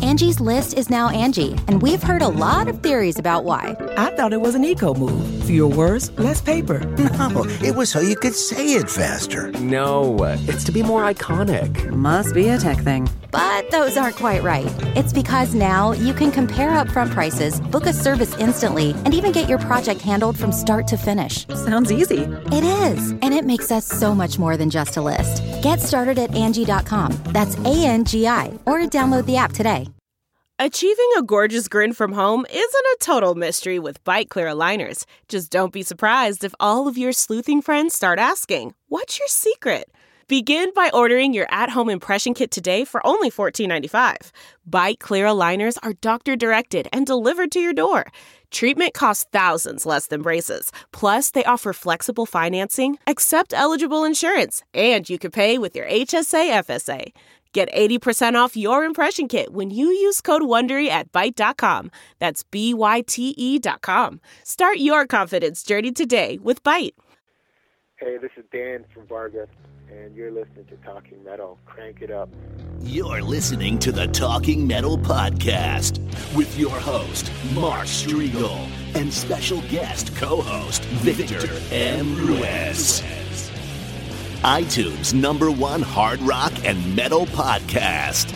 Angie's List is now Angie, and we've heard a lot of theories about why. I thought it was an eco move. Fewer words, less paper. No, it was so you could say it faster. No, it's to be more iconic. Must be a tech thing. But those aren't quite right. It's because now you can compare upfront prices, book a service instantly, and even get your project handled from start to finish. Sounds easy. It is, and it makes us so much more than just a list. Get started at Angie.com. That's ANGI, or download the app today. Achieving a gorgeous grin from home isn't a total mystery with Byte Clear aligners. Just don't be surprised if all of your sleuthing friends start asking, "What's your secret?" Begin by ordering your at-home impression kit today for only $14.95. Byte Clear aligners are doctor-directed and delivered to your door. Treatment costs thousands less than braces. Plus, they offer flexible financing, accept eligible insurance, and you can pay with your HSA FSA. Get 80% off your impression kit when you use code WONDERY at Byte.com. That's BYTE.com. Start your confidence journey today with Byte. Hey, this is Dan from Vargas, and you're listening to Talking Metal. Crank it up. You're listening to the Talking Metal Podcast with your host, Mark Striegel, and special guest co-host, Victor M. Ruiz. iTunes #1 hard rock and metal podcast.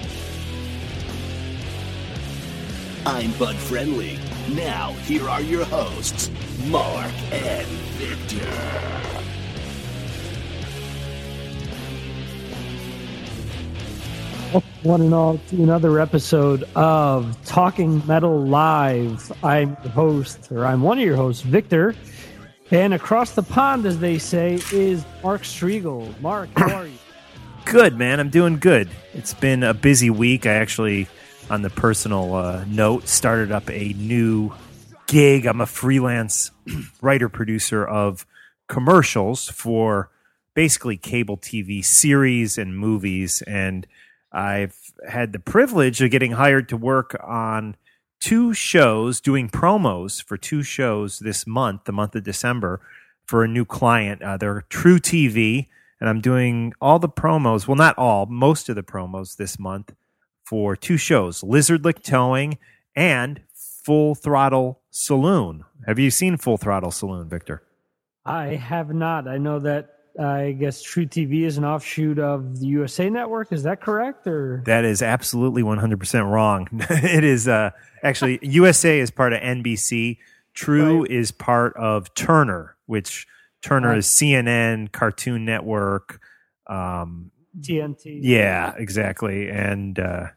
I'm Bud Friendly. Now, here are your hosts, Mark and Victor. One and all to another episode of Talking Metal Live. I'm one of your hosts, Victor. And across the pond, as they say, is Mark Striegel. Mark, how are you? Good, man. I'm doing good. It's been a busy week. I actually, on the personal note, started up a new gig. I'm a freelance writer-producer of commercials for basically cable TV series and movies. And I've had the privilege of getting hired to work on 2 shows, doing promos for 2 shows this month, the month of December, for a new client. They're True TV, and I'm doing all the promos, well, not all, most of the promos this month for 2 shows, Lizard Lick Towing and Full Throttle Saloon. Have you seen Full Throttle Saloon, Victor? I have not. I know that I guess True TV is an offshoot of the USA Network. Is that correct? Or that is absolutely 100% wrong. It is actually USA is part of NBC. True Right. is part of Turner, which Turner is CNN, Cartoon Network, TNT. Yeah, exactly, and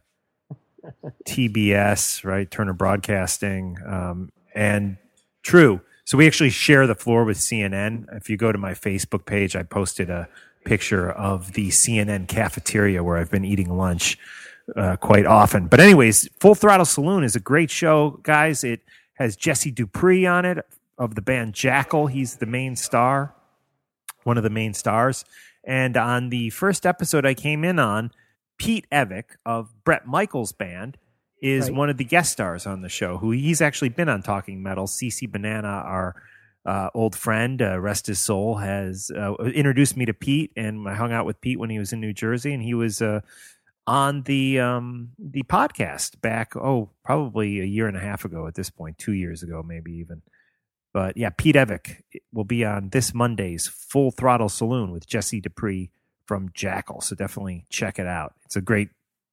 TBS, right? Turner Broadcasting, and True. So we actually share the floor with CNN. If you go to my Facebook page, I posted a picture of the CNN cafeteria where I've been eating lunch quite often. But anyways, Full Throttle Saloon is a great show, guys. It has Jesse Dupree on it of the band Jackal. He's the main star, one of the main stars. And on the first episode I came in on, Pete Evick of Bret Michaels' band is one of the guest stars on the show, who he's actually been on Talking Metal. CC Banana, our old friend, rest his soul, has introduced me to Pete, and I hung out with Pete when he was in New Jersey, and he was on the podcast back, probably a year and a half ago at this point, 2 years ago, maybe even. But yeah, Pete Evick will be on this Monday's Full Throttle Saloon with Jesse Dupree from Jackal, so definitely check it out. It's a great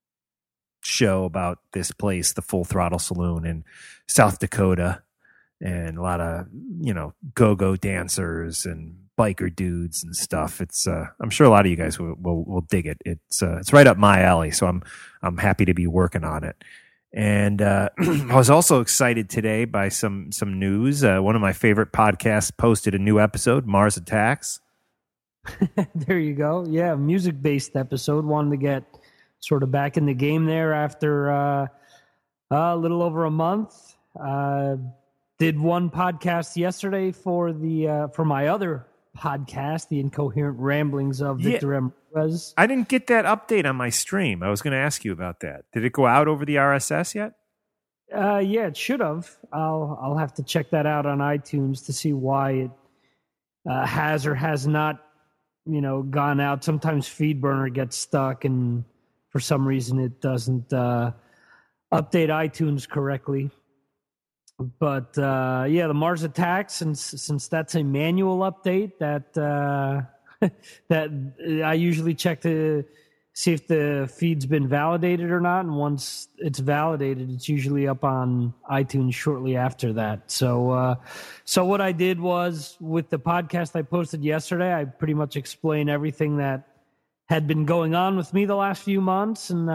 show about this place, the Full Throttle Saloon in South Dakota, and a lot of, go-go dancers and biker dudes and stuff. It's I'm sure a lot of you guys will dig it. It's right up my alley, so I'm happy to be working on it. And I was also excited today by some news. One of my favorite podcasts posted a new episode, Mars Attacks. There you go. Yeah, music-based episode. Wanted to get sort of back in the game there after a little over a month. Did one podcast yesterday for my other podcast, The Incoherent Ramblings of Victor M. Ruiz. I didn't get that update on my stream. I was going to ask you about that. Did it go out over the RSS yet? Yeah, it should have. I'll have to check that out on iTunes to see why it has or has not, gone out. Sometimes FeedBurner gets stuck, and for some reason it doesn't update iTunes correctly. But the Mars Attacks, since that's a manual update that that I usually check to see if the feed's been validated or not, and once it's validated, it's usually up on iTunes shortly after that. So what I did was, with the podcast I posted yesterday, I pretty much explained everything that had been going on with me the last few months, and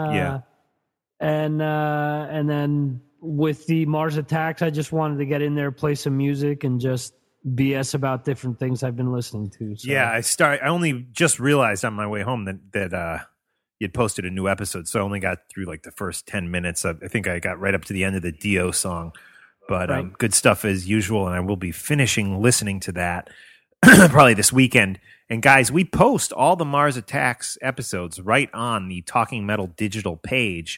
then with the Mars Attacks, I just wanted to get in there, play some music, and just BS about different things I've been listening to. So. Yeah, I only just realized on my way home that you'd posted a new episode, so I only got through like the first 10 minutes. I think I got right up to the end of the Dio song, but right. Good stuff as usual, and I will be finishing listening to that probably this weekend. And guys, we post all the Mars Attacks episodes right on the Talking Metal digital page,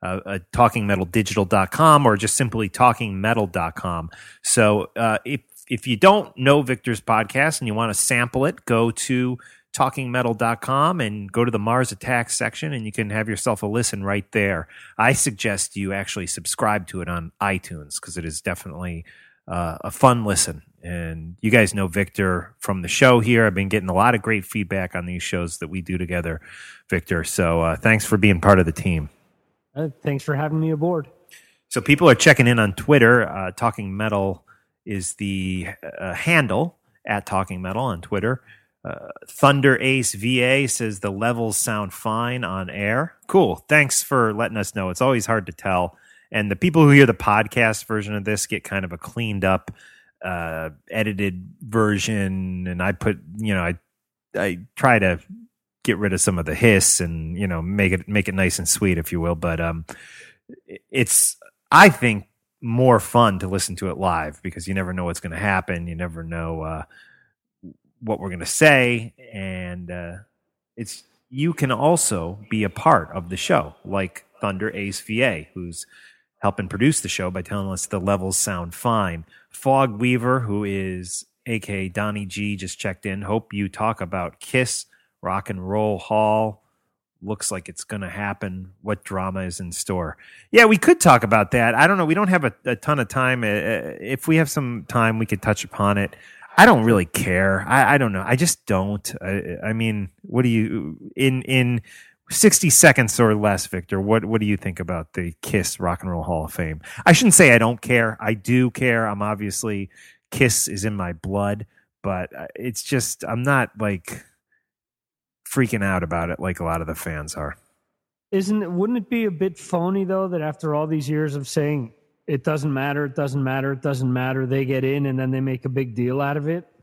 talkingmetaldigital.com, or just simply talkingmetal.com. So if you don't know Victor's podcast and you want to sample it, go to talkingmetal.com and go to the Mars Attacks section, and you can have yourself a listen right there. I suggest you actually subscribe to it on iTunes, because it is definitely a fun listen. And you guys know Victor from the show here. I've been getting a lot of great feedback on these shows that we do together, Victor. So thanks for being part of the team. Thanks for having me aboard. So people are checking in on Twitter. Talking Metal is the handle, at Talking Metal on Twitter. Thunder Ace VA says the levels sound fine on air. Cool. Thanks for letting us know. It's always hard to tell. And the people who hear the podcast version of this get kind of a cleaned up, edited version. And I put, I try to get rid of some of the hiss and, make it nice and sweet, if you will. But it's, I think, more fun to listen to it live, because you never know what's going to happen. You never know what we're going to say. And you can also be a part of the show, like Thunder Ace VA, who's helping produce the show by telling us the levels sound fine. Fog Weaver, who is a.k.a. Donnie G, just checked in. Hope you talk about Kiss, Rock and Roll Hall. Looks like it's going to happen. What drama is in store? Yeah, we could talk about that. I don't know. We don't have a ton of time. If we have some time, we could touch upon it. I don't really care. I don't know. I just don't. I mean, what do you, in 60 seconds or less, Victor, what do you think about the Kiss Rock and Roll Hall of Fame? I shouldn't say I don't care. I do care. I'm obviously, Kiss is in my blood, but it's just, I'm not like freaking out about it like a lot of the fans are. Wouldn't it be a bit phony, though, that after all these years of saying it doesn't matter, it doesn't matter, it doesn't matter, they get in and then they make a big deal out of it?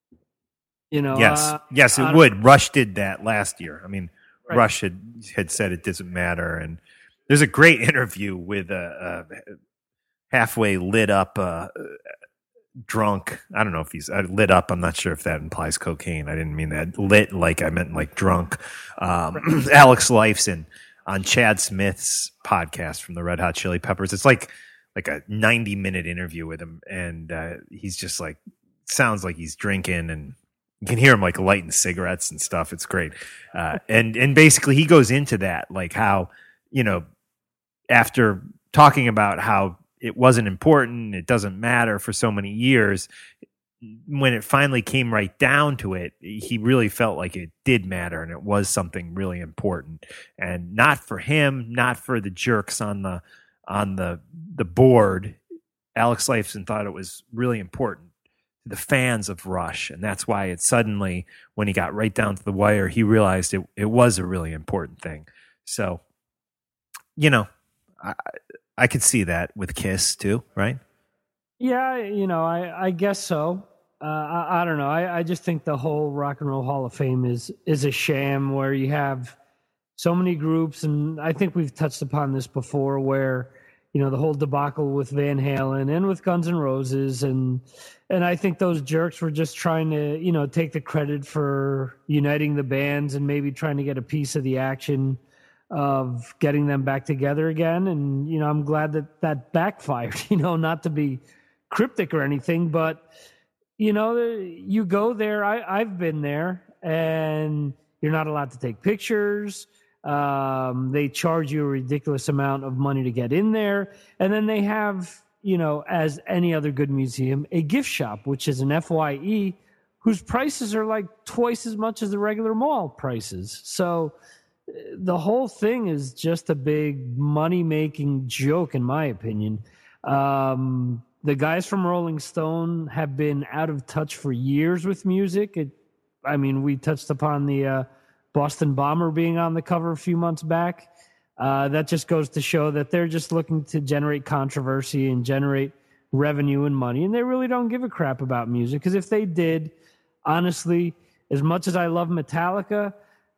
Yes, it would. Rush did that last year. I mean, right. Rush had said it doesn't matter, and there's a great interview with a halfway lit up drunk. I don't know if he's lit up. I'm not sure if that implies cocaine. I didn't mean that. Lit, like I meant like drunk. Alex Lifeson on Chad Smith's podcast from the Red Hot Chili Peppers. It's like a 90-minute interview with him, and he's just like, sounds like he's drinking, and you can hear him like lighting cigarettes and stuff. It's great. And basically he goes into that, like how, after talking about how it wasn't important, it doesn't matter for so many years, when it finally came right down to it, he really felt like it did matter, and it was something really important, and not for him, not for the jerks on the board. Alex Lifeson thought it was really important to the fans of Rush, and that's why it suddenly, when he got right down to the wire, he realized it was a really important thing. So, I could see that with Kiss too, right? Yeah, I guess so. I don't know. I just think the whole Rock and Roll Hall of Fame is a sham, where you have so many groups, and I think we've touched upon this before, where the whole debacle with Van Halen and with Guns N' Roses, and I think those jerks were just trying to take the credit for uniting the bands and maybe trying to get a piece of the action of getting them back together again. And I'm glad that backfired. Not to be cryptic or anything, but you go there. I've been there, and you're not allowed to take pictures. They charge you a ridiculous amount of money to get in there. And then they have, as any other good museum, a gift shop, which is an FYE, whose prices are like twice as much as the regular mall prices. So the whole thing is just a big money-making joke, in my opinion. The guys from Rolling Stone have been out of touch for years with music. We touched upon the Boston Bomber being on the cover a few months back. That just goes to show that they're just looking to generate controversy and generate revenue and money, and they really don't give a crap about music. Because if they did, honestly, as much as I love Metallica,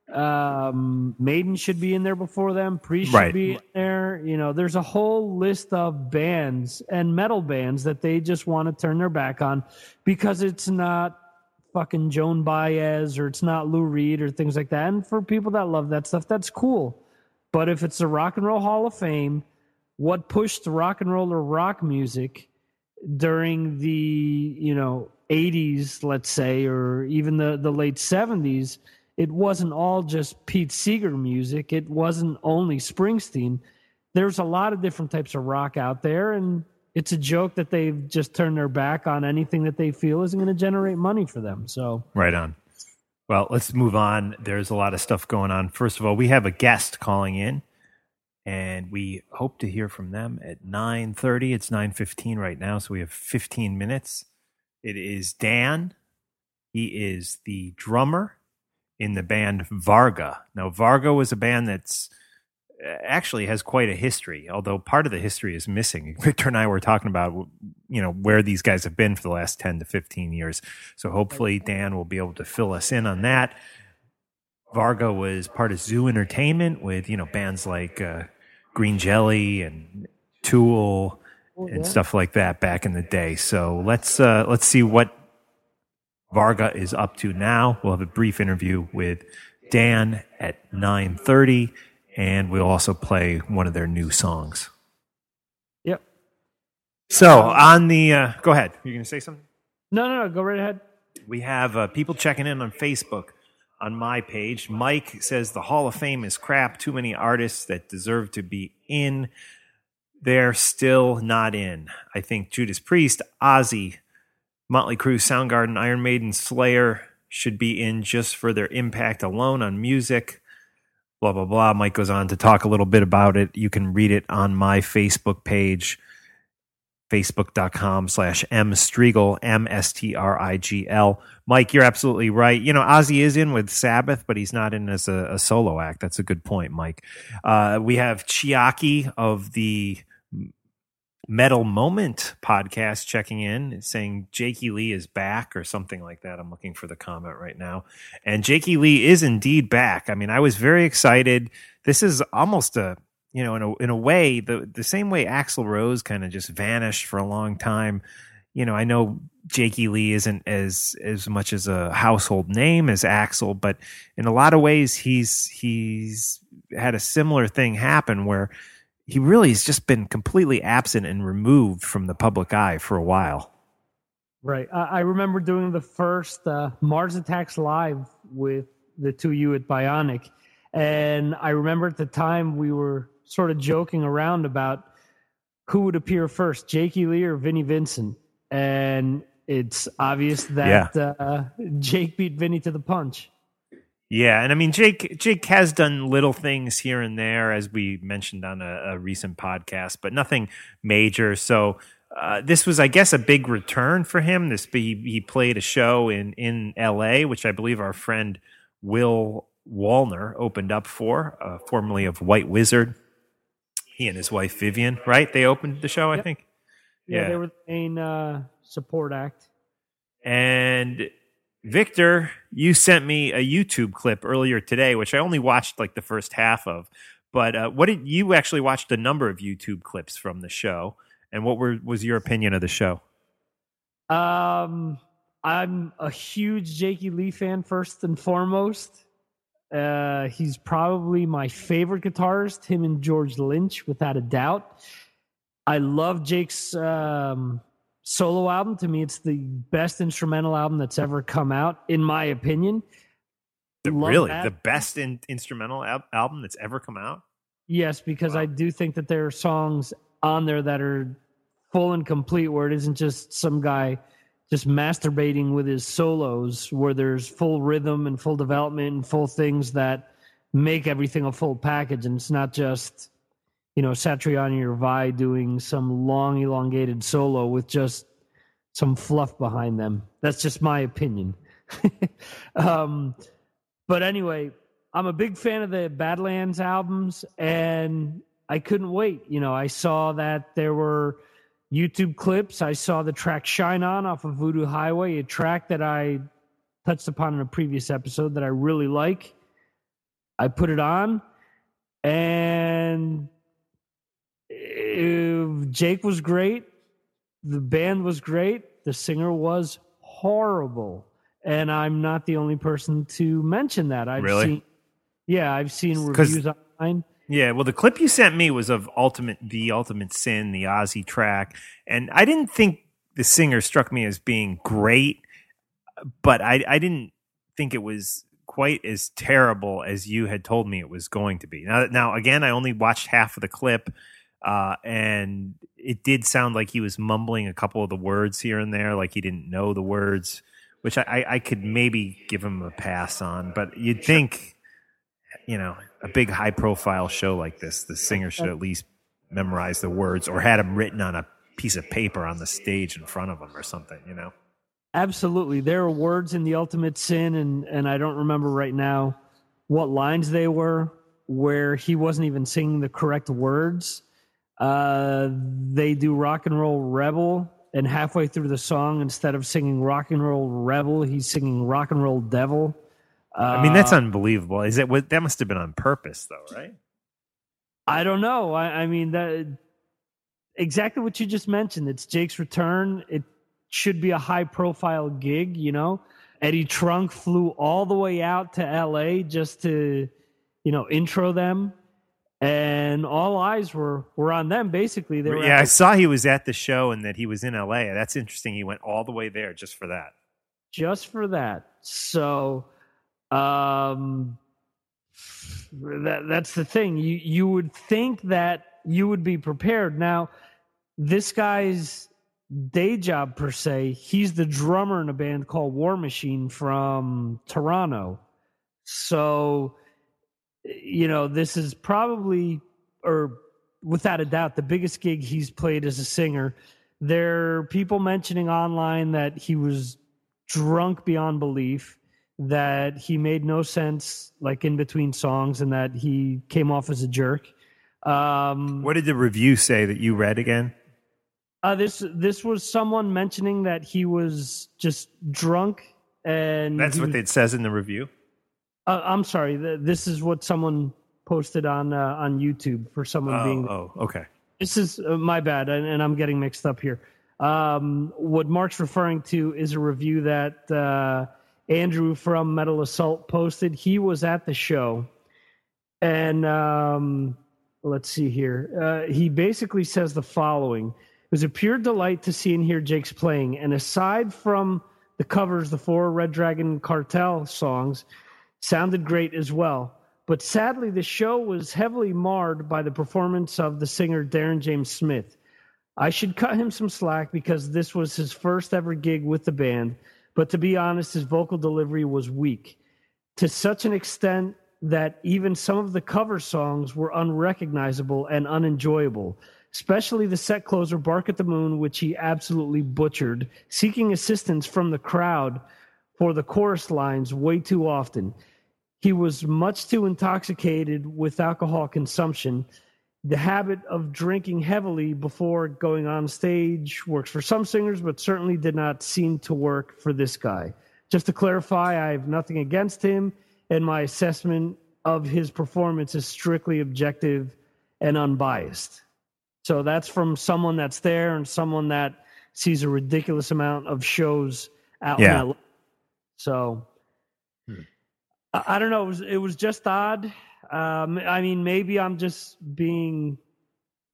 Maiden should be in there before them. Priest should be in there. There's a whole list of bands and metal bands that they just want to turn their back on because it's not fucking Joan Baez or it's not Lou Reed or things like that. And for people that love that stuff, that's cool. But if it's the Rock and Roll Hall of Fame, what pushed rock and roll or rock music during the 80s, let's say, or even the late 70s, it wasn't all just Pete Seeger music. It wasn't only Springsteen. There's a lot of different types of rock out there, and it's a joke that they've just turned their back on anything that they feel isn't going to generate money for them. So right on. Well, let's move on. There's a lot of stuff going on. First of all, we have a guest calling in, and we hope to hear from them at 9:30. It's 9:15 right now, so we have 15 minutes. It is Dan. He is the drummer in the band Varga. Now, Varga was a band that's actually has quite a history, although part of the history is missing. Victor and I were talking about, where these guys have been for the last 10 to 15 years. So hopefully Dan will be able to fill us in on that. Varga was part of Zoo Entertainment with, bands like Green Jelly and Tool and stuff like that back in the day. So let's see what Varga is up to now. We'll have a brief interview with Dan at 9:30, and we'll also play one of their new songs. Yep. So on the go ahead. You're going to say something? No, go right ahead. We have people checking in on Facebook on my page. Mike says the Hall of Fame is crap. Too many artists that deserve to be in. They're still not in. I think Judas Priest, Ozzy, Motley Crue, Soundgarden, Iron Maiden, Slayer should be in just for their impact alone on music. Blah, blah, blah. Mike goes on to talk a little bit about it. You can read it on my Facebook page, facebook.com/mstrigl, MSTRIGL. Mike, you're absolutely right. Ozzy is in with Sabbath, but he's not in as a solo act. That's a good point, Mike. We have Chiaki of the Metal Moment podcast checking in, saying Jakey Lee is back or something like that. I'm looking for the comment right now. And Jakey Lee is indeed back. I was very excited. This is almost in a way, the same way Axl Rose kind of just vanished for a long time. I know Jakey Lee isn't as much as a household name as Axl, but in a lot of ways he's had a similar thing happen where he really has just been completely absent and removed from the public eye for a while. Right. I remember doing the first Mars Attacks Live with the two of you at Bionic. And I remember at the time we were sort of joking around about who would appear first, Jakey Lee or Vinnie Vincent. And it's obvious that Jake beat Vinnie to the punch. Yeah, and Jake has done little things here and there, as we mentioned on a recent podcast, but nothing major. So this was, I guess, a big return for him. He played a show in L.A., which I believe our friend Will Wallner opened up for, formerly of White Wizard. He and his wife Vivian, right? They opened the show, I think. Yeah, they were the main support act. And Victor, you sent me a YouTube clip earlier today, which I only watched like the first half of. But you actually watched a number of YouTube clips from the show, and what was your opinion of the show? I'm a huge Jakey Lee fan, first and foremost. He's probably my favorite guitarist, him and George Lynch, without a doubt. I love Jake's solo album. To me, it's the best instrumental album that's ever come out, in my opinion. Really? The best instrumental album that's ever come out? Yes, because I do think that there are songs on there that are full and complete, where it isn't just some guy just masturbating with his solos, where there's full rhythm and full development and full things that make everything a full package. And it's not just, Satriani or Vai doing some long, elongated solo with just some fluff behind them. That's just my opinion. But anyway, I'm a big fan of the Badlands albums, and I couldn't wait. I saw that there were YouTube clips. I saw the track Shine On off of Voodoo Highway, a track that I touched upon in a previous episode that I really like. I put it on, and Jake was great. The band was great. The singer was horrible. And I'm not the only person to mention that. I've seen reviews online. Yeah, well, the clip you sent me was of The Ultimate Sin, the Ozzy track. And I didn't think the singer struck me as being great, but I didn't think it was quite as terrible as you had told me it was going to be. Now again, I only watched half of the clip, and it did sound like he was mumbling a couple of the words here and there, like he didn't know the words, which I could maybe give him a pass on. But you'd think, a big high-profile show like this, the singer should at least memorize the words or had them written on a piece of paper on the stage in front of him or something, Absolutely. There are words in The Ultimate Sin, and I don't remember right now what lines they were, where he wasn't even singing the correct words. They do Rock and Roll Rebel, and halfway through the song, instead of singing Rock and Roll Rebel, he's singing Rock and Roll Devil. That's unbelievable. That must have been on purpose, though, right? I don't know. That exactly what you just mentioned. It's Jake's return. It should be a high-profile gig, Eddie Trunk flew all the way out to L.A. just to, intro them. And all eyes were on them, basically. I saw he was at the show and that he was in L.A. That's interesting. He went all the way there just for that. Just for that. So that's the thing. You would think that you would be prepared. Now, this guy's day job, per se, he's the drummer in a band called War Machine from Toronto. So, this is probably, or without a doubt, the biggest gig he's played as a singer. There are people mentioning online that he was drunk beyond belief, that he made no sense, like in between songs, and that he came off as a jerk. What did the review say that you read again? This was someone mentioning that he was just drunk, and that's what it says in the review. I'm sorry. This is what someone posted on YouTube for someone being. Oh, okay. This is my bad, and I'm getting mixed up here. What Mark's referring to is a review that Andrew from Metal Assault posted. He was at the show, and let's see here. He basically says the following. It was a pure delight to see and hear Jake's playing, and aside from the covers, the 4 Red Dragon Cartel songs sounded great as well. But sadly, the show was heavily marred by the performance of the singer Darren James Smith. I should cut him some slack because this was his first ever gig with the band, but to be honest, his vocal delivery was weak, to such an extent that even some of the cover songs were unrecognizable and unenjoyable, especially the set closer Bark at the Moon, which he absolutely butchered, seeking assistance from the crowd for the chorus lines way too often. He was much too intoxicated with alcohol consumption. The habit of drinking heavily before going on stage works for some singers, but certainly did not seem to work for this guy. Just to clarify, I have nothing against him, and my assessment of his performance is strictly objective and unbiased. So that's from someone that's there and someone that sees a ridiculous amount of shows out in LA. So I don't know. It was just odd. Maybe I'm just being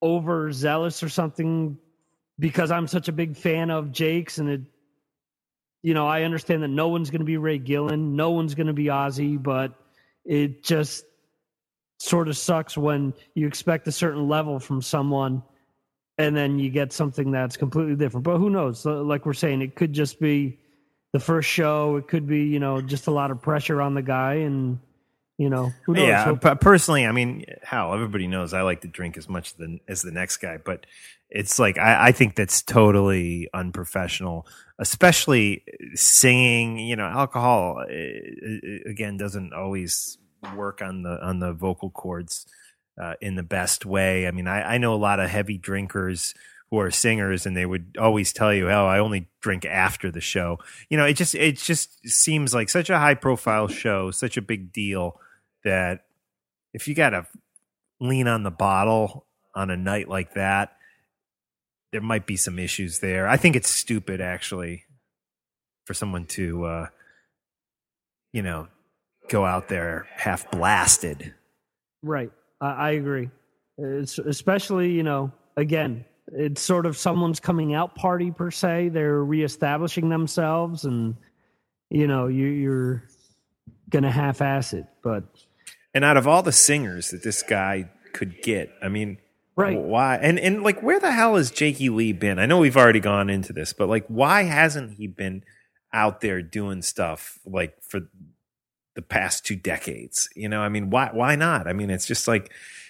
overzealous or something because I'm such a big fan of Jake's, and I understand that no one's going to be Ray Gillen, no one's going to be Ozzy, but it just sort of sucks when you expect a certain level from someone and then you get something that's completely different. But who knows? Like we're saying, it could just be the first show. It could be, just a lot of pressure on the guy, and who knows? Yeah, personally, I mean, everybody knows I like to drink as much as the next guy, but it's like I think that's totally unprofessional, especially singing. Alcohol again doesn't always work on the vocal cords in the best way. I mean, I know a lot of heavy drinkers who are singers, and they would always tell you, "Oh, I only drink after the show." It just seems like such a high profile show, such a big deal, that if you got to lean on the bottle on a night like that, there might be some issues there. I think it's stupid, actually, for someone to, go out there half blasted. Right. I agree. It's especially, again, it's sort of someone's coming out party per se. They're reestablishing themselves, and, you're going to half-ass it. And out of all the singers that this guy could get, I mean, right. Why? And like, where the hell has Jakey Lee been? I know we've already gone into this, but like, why hasn't he been out there doing stuff like for the past 2 decades? I mean, why not? I mean, it's just like,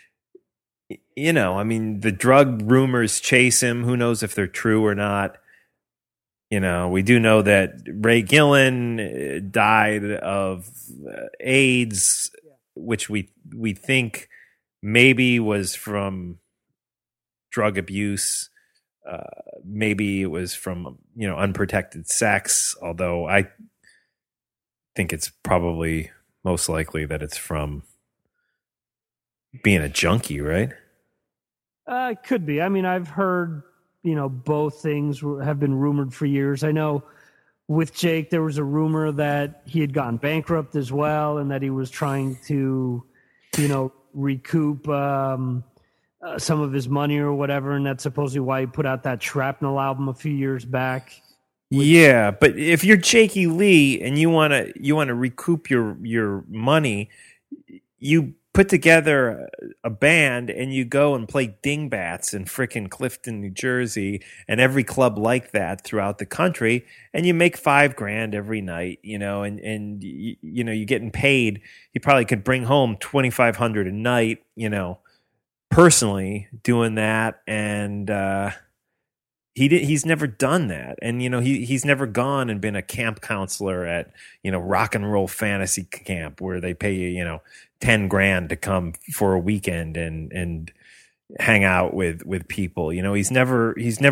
I mean, the drug rumors chase him. Who knows if they're true or not? We do know that Ray Gillen died of AIDS, which we think maybe was from drug abuse. Maybe it was from, unprotected sex, although I think it's probably most likely that it's from being a junkie, right? It could be. I mean, I've heard, both things have been rumored for years. I know with Jake, there was a rumor that he had gone bankrupt as well, and that he was trying to, recoup some of his money or whatever, and that's supposedly why he put out that Shrapnel album a few years back. Yeah, but if you're Jakey Lee and you want to recoup your money, you put together a band and you go and play dingbats in frickin' Clifton, New Jersey, and every club like that throughout the country, and you make $5,000 every night, and you're getting paid. You probably could bring home $2,500 a night, personally doing that, and he's never done that, and he's never gone and been a camp counselor at Rock and Roll Fantasy Camp where they pay you $10,000 to come for a weekend and hang out with people. He's never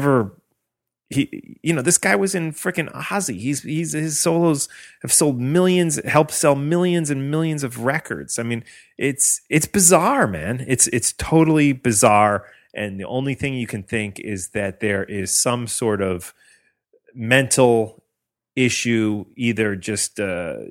this guy was in freaking Ozzy. His solos have sold millions, helped sell millions and millions of records. I mean, it's bizarre, man. It's totally bizarre. And the only thing you can think is that there is some sort of mental issue, either just, I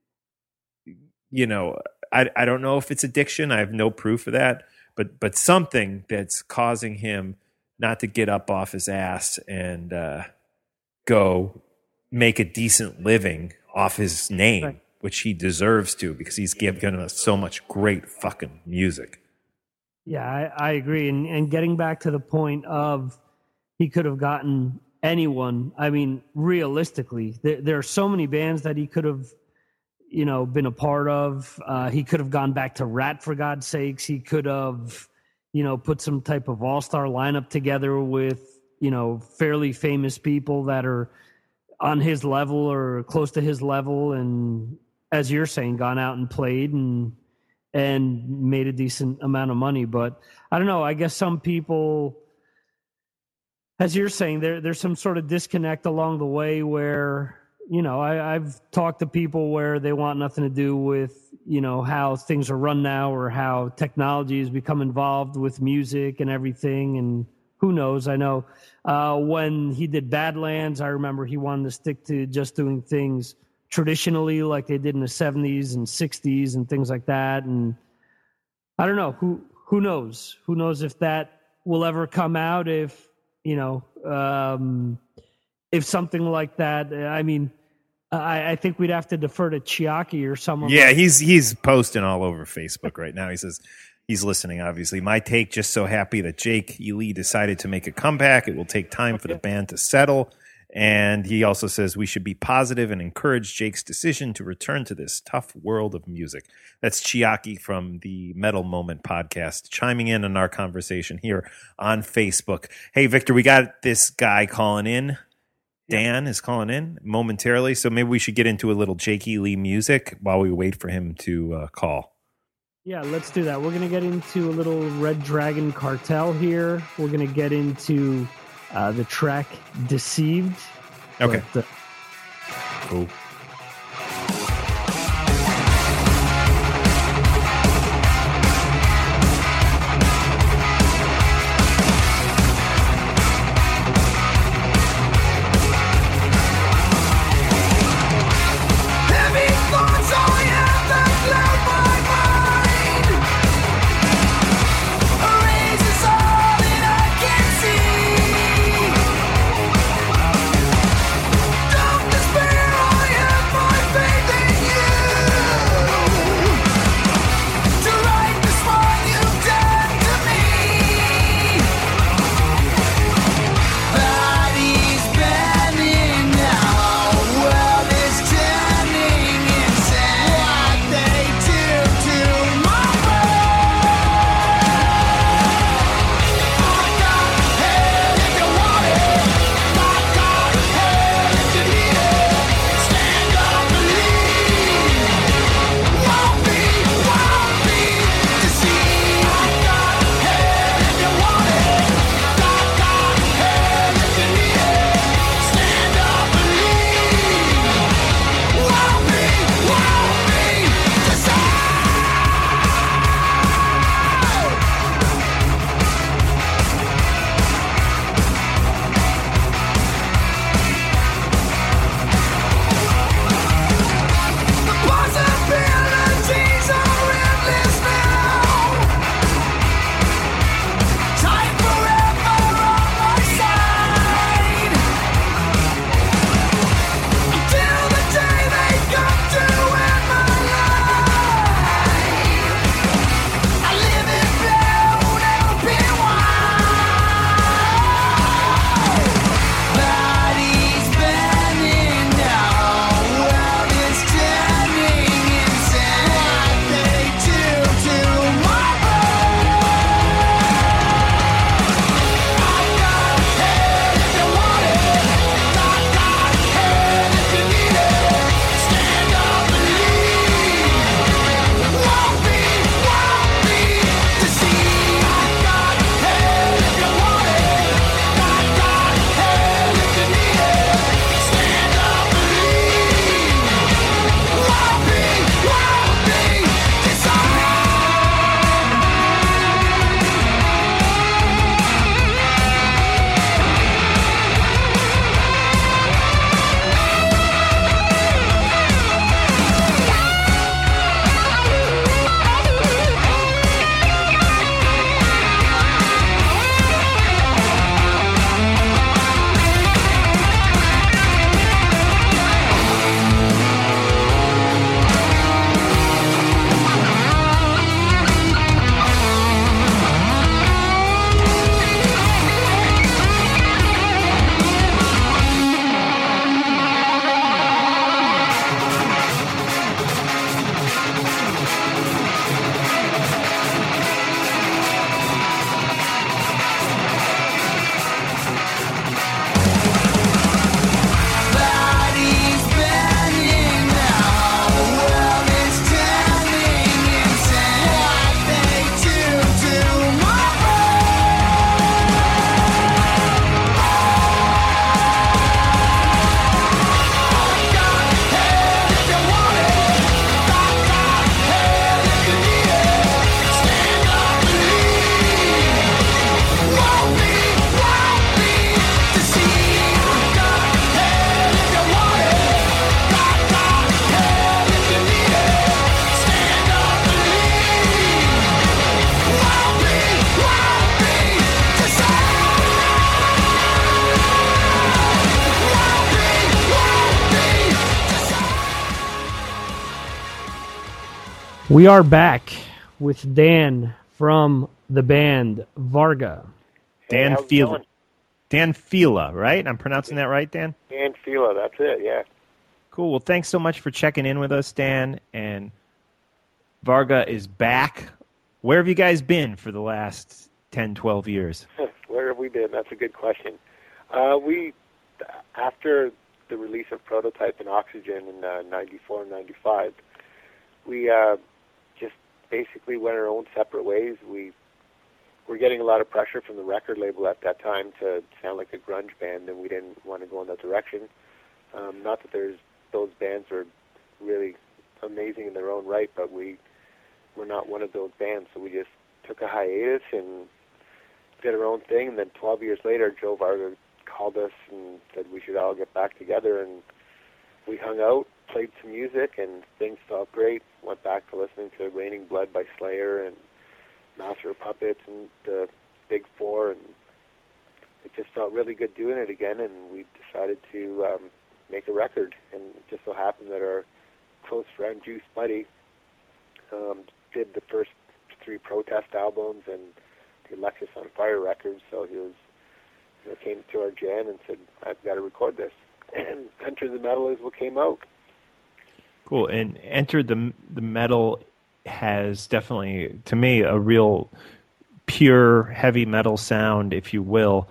don't know if it's addiction. I have no proof of that, but something that's causing him not to get up off his ass and go make a decent living off his name, right, which he deserves to, because he's given us so much great fucking music. Yeah, I agree. And getting back to the point of he could have gotten anyone. I mean, realistically, there are so many bands that he could have, been a part of. He could have gone back to Rat, for God's sakes. He could have, put some type of all-star lineup together with, fairly famous people that are on his level or close to his level. And as you're saying, gone out and played and made a decent amount of money. But I don't know, I guess some people, as you're saying, there's some sort of disconnect along the way where, I've talked to people where they want nothing to do with, how things are run now or how technology has become involved with music and everything. And who knows? I know when he did Badlands, I remember he wanted to stick to just doing things traditionally like they did in the 70s and 60s and things like that. And I don't know, who knows? Who knows if that will ever come out, if, if something like that, I mean, I think we'd have to defer to Chiaki or someone. Yeah, he's posting all over Facebook right now. He says he's listening, obviously. My take, just so happy that Jake Ely decided to make a comeback. It will take time for the band to settle. And he also says we should be positive and encourage Jake's decision to return to this tough world of music. That's Chiaki from the Metal Moment podcast chiming in on our conversation here on Facebook. Hey, Victor, we got this guy calling in. Dan is calling in momentarily, so maybe we should get into a little Jake Ely music while we wait for him to call. Yeah, let's do that. We're going to get into a little Red Dragon Cartel here. We're going to get into the track Deceived. Okay. But, cool. Don't despair, I We are back with Dan from the band Varga. Dan how's it Fila. going? Dan Fila, right? I'm pronouncing that right, Dan? Dan Fila, that's it, yeah. Cool. Well, thanks so much for checking in with us, Dan. And Varga is back. Where have you guys been for the last 10, 12 years? Where have we been? That's a good question. We, after the release of Prototype and Oxygen in 94 and 95, we just basically went our own separate ways. We were getting a lot of pressure from the record label at that time to sound like a grunge band, and we didn't want to go in that direction. Not that those bands are really amazing in their own right, but we were not one of those bands, so we just took a hiatus and did our own thing. And then 12 years later, Joe Varga called us and said we should all get back together, and we hung out, played some music, and things felt great. Went back to listening to Raining Blood by Slayer and Master of Puppets and the Big Four, and it just felt really good doing it again, and we decided to make a record. And it just so happened that our close friend Juice Buddy did the first 3 Protest albums and the Alexis on Fire records, so he came to our jam and said, I've got to record this. And Enter the Metal is what came out. Cool. And Enter the Metal has definitely, to me, a real pure heavy metal sound, if you will.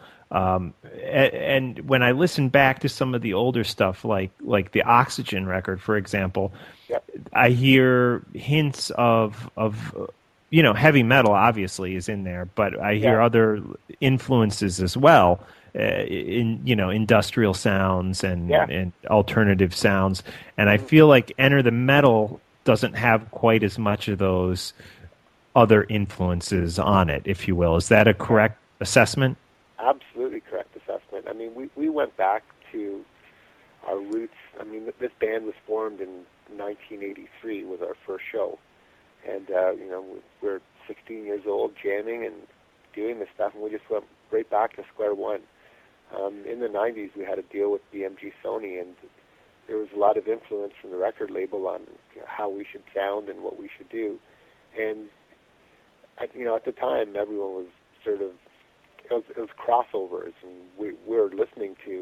And when I listen back to some of the older stuff, like the Oxygen record, for example, yep, I hear hints of heavy metal obviously is in there, but I hear other influences as well, in industrial sounds and alternative sounds. And I feel like Enter the Metal doesn't have quite as much of those other influences on it, if you will. Is that a correct assessment? Absolutely correct assessment. I mean, we went back to our roots. I mean, this band was formed in 1983 was our first show. And, we're 16 years old, jamming and doing this stuff, and we just went right back to square one. In the 90s, we had a deal with BMG Sony, and there was a lot of influence from the record label on how we should sound and what we should do. And, at the time, everyone was sort of, it was crossovers, and we were listening to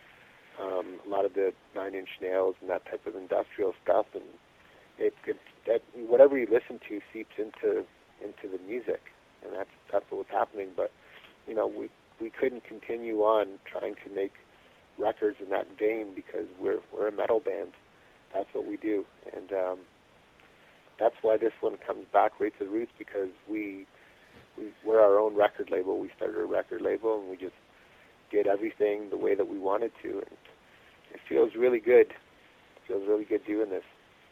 a lot of the Nine Inch Nails and that type of industrial stuff, and that whatever you listen to seeps into the music, and that's what was happening. But we couldn't continue on trying to make records in that vein because we're a metal band. That's what we do, and that's why this one comes back right to the roots, because we're our own record label. We started a record label, and we just did everything the way that we wanted to, and it feels really good. It feels really good doing this.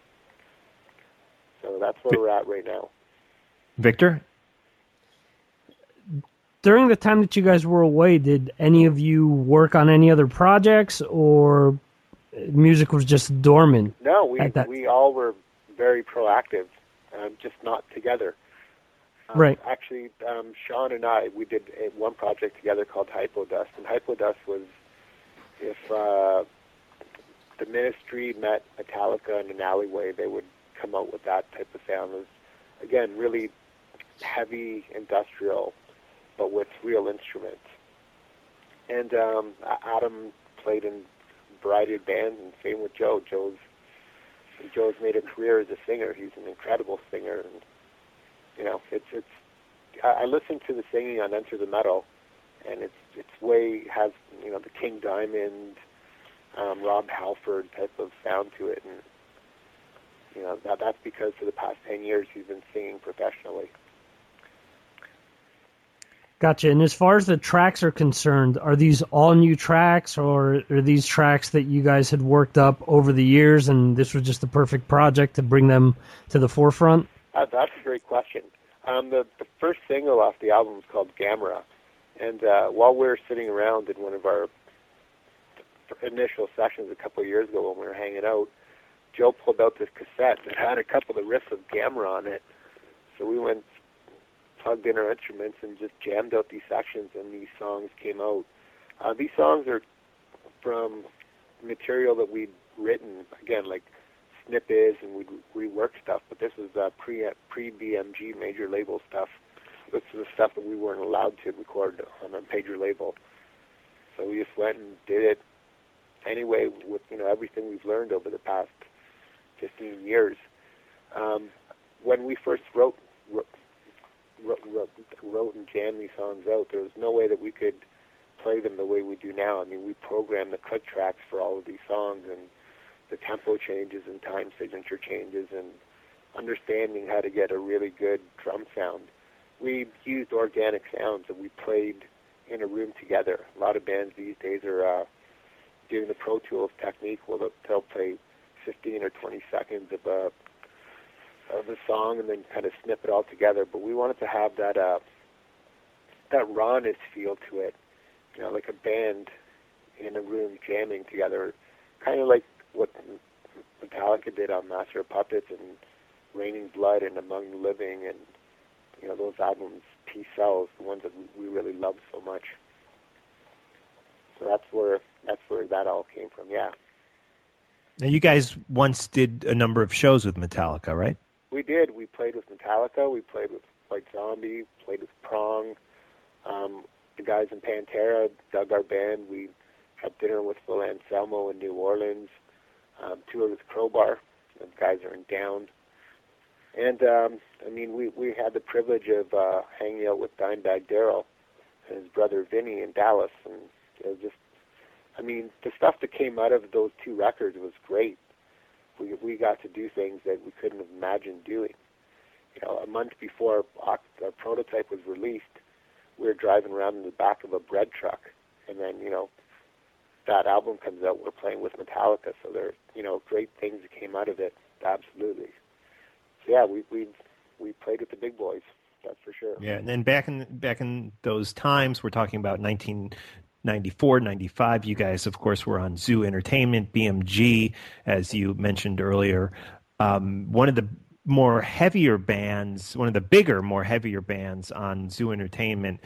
So that's where we're at right now. Victor? During the time that you guys were away, did any of you work on any other projects, or music was just dormant? No, we all were very proactive, just not together. Right. Actually, Sean and I, we did one project together called Hypodust, and Hypodust was if the Ministry met Metallica in an alleyway, they would come out with that type of sound. It was, again, really heavy industrial, but with real instruments. And Adam played in a variety of bands, and same with Joe. Joe's made a career as a singer. He's an incredible singer, and I listen to the singing on Enter the Metal, and it's has the King Diamond, Rob Halford type of sound to it, and that's because for the past 10 years he's been singing professionally. Gotcha. And as far as the tracks are concerned, are these all new tracks, or are these tracks that you guys had worked up over the years and this was just the perfect project to bring them to the forefront? That's a great question. The first single off the album is called Gamera, and while we were sitting around in one of our initial sessions a couple of years ago when we were hanging out, Joe pulled out this cassette that had a couple of riffs of Gamera on it. So we went, plugged in our instruments, and just jammed out these sections, and these songs came out. These songs are from material that we'd written, again, like snip is, and we'd rework stuff. But this was pre-BMG major label stuff. This is the stuff that we weren't allowed to record on a major label. So we just went and did it anyway with everything we've learned over the past 15 years. When we first wrote and jammed these songs out, there was no way that we could play them the way we do now. I mean, we programmed the click tracks for all of these songs, and the tempo changes and time signature changes, and understanding how to get a really good drum sound. We used organic sounds that we played in a room together. A lot of bands these days are doing the Pro Tools technique where they'll play 15 or 20 seconds of a song and then kind of snip it all together. But we wanted to have that rawness feel to it, like a band in a room jamming together, kind of like what Metallica did on Master of Puppets and Raining Blood and Among the Living, and those albums, Peace Sells, the ones that we really loved so much. So that's where that all came from. Yeah. Now, you guys once did a number of shows with Metallica, right? We did. We played with Metallica. We played with White Zombie. Played with Prong. The guys in Pantera dug our band. We had dinner with Phil Anselmo in New Orleans. Toured with Crowbar. The guys are in Down. And we had the privilege of hanging out with Dimebag Darrell and his brother Vinny in Dallas, and it was just, the stuff that came out of those two records was great. We got to do things that we couldn't have imagined doing. A month before our prototype was released, we were driving around in the back of a bread truck, and then that album comes out. We're playing with Metallica, so there great things that came out of it. Absolutely. So yeah, we played with the big boys. That's for sure. Yeah, and then back in those times, we're talking about 1994, 95. You guys, of course, were on Zoo Entertainment, BMG, as you mentioned earlier. One of the more heavier bands, one of the bigger, more heavier bands on Zoo Entertainment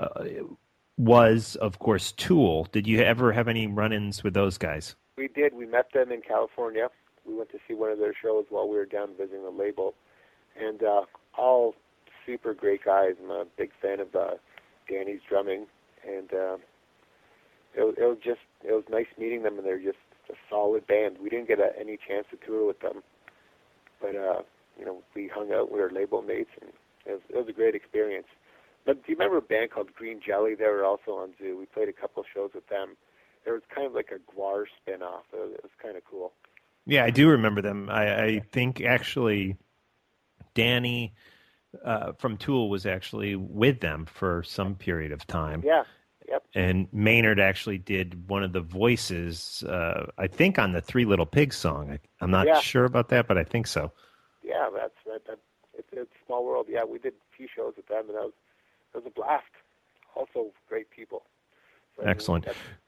was, of course, Tool. Did you ever have any run-ins with those guys? We did. We met them in California. We went to see one of their shows while we were down visiting the label. And all super great guys. I'm a big fan of Danny's drumming. And it was nice meeting them, and they're just a solid band. We didn't get any chance to tour with them. But, we hung out with our label mates, and it was a great experience. But do you remember a band called Green Jelly? They were also on Zoo. We played a couple shows with them. It was kind of like a Gwar spin-off. It was kind of cool. Yeah, I do remember them. I think actually Danny from Tool was actually with them for some period of time. Yeah, yep. And Maynard actually did one of the voices, I think, on the Three Little Pigs song. I'm not sure about that, but I think so. Yeah, it's a small world. Yeah, we did a few shows with them, and it was a blast. Also, great people. So, excellent.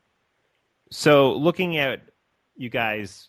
So, looking at you guys,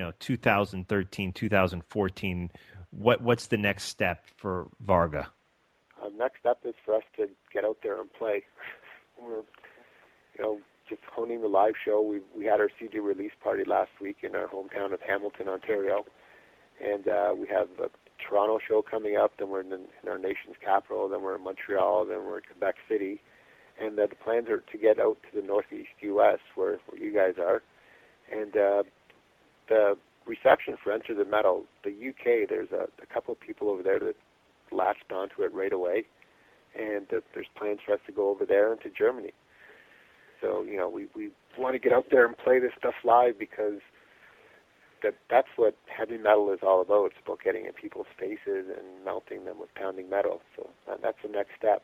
2013, 2014, what's the next step for Varga? Next step is for us to get out there and play. We're, just honing the live show. We had our CD release party last week in our hometown of Hamilton, Ontario. And we have a Toronto show coming up, then we're in our nation's capital, then we're in Montreal, then we're in Quebec City. And the plans are to get out to the Northeast U.S., where you guys are. And the reception for Enter the Metal, the UK, there's a couple of people over there that latched onto it right away. And there's plans for us to go over there and to Germany. So, we want to get out there and play this stuff live, because that's what heavy metal is all about. It's about getting in people's faces and melting them with pounding metal. So that's the next step.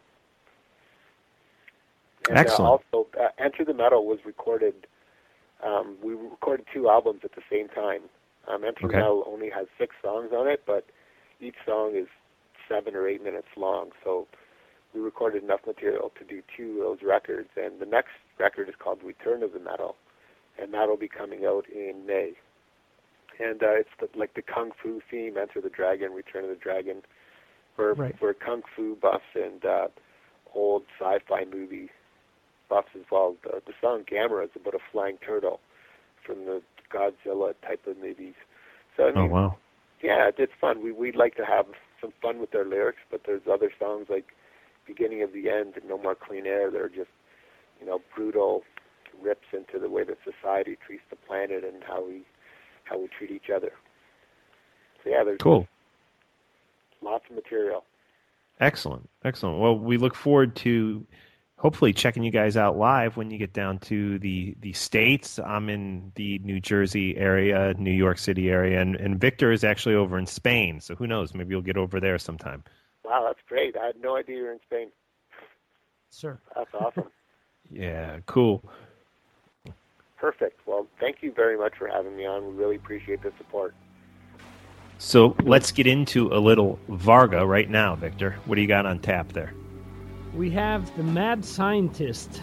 And, excellent. Also, Enter the Metal was recorded. We recorded 2 albums at the same time. Enter the Metal only has 6 songs on it, but each song is 7 or 8 minutes long. So we recorded enough material to do 2 of those records. And the next record is called Return of the Metal, and that'll be coming out in May. And it's like the Kung Fu theme, Enter the Dragon, Return of the Dragon. We're Kung Fu buffs and old sci-fi movie buffs as well. The song Gamera is about a flying turtle from the Godzilla type of movies. So I mean, Oh, wow. yeah, it's fun. We'd like to have some fun with their lyrics, but there's other songs like Beginning of the End and No More Clean Air that are just, brutal rips into the way that society treats the planet and how we treat each other. So yeah, there's cool. Lots of material. Excellent. Well, we look forward to hopefully checking you guys out live when you get down to the States. I'm in the New Jersey area, New York City area, and Victor is actually over in Spain. So who knows? Maybe you'll get over there sometime. Wow, that's great. I had no idea you were in Spain. Sir. That's awesome. Yeah, cool. Perfect. Well, thank you very much for having me on. We really appreciate the support. So let's get into a little Varga right now, Victor. What do you got on tap there? We have The Mad Scientist.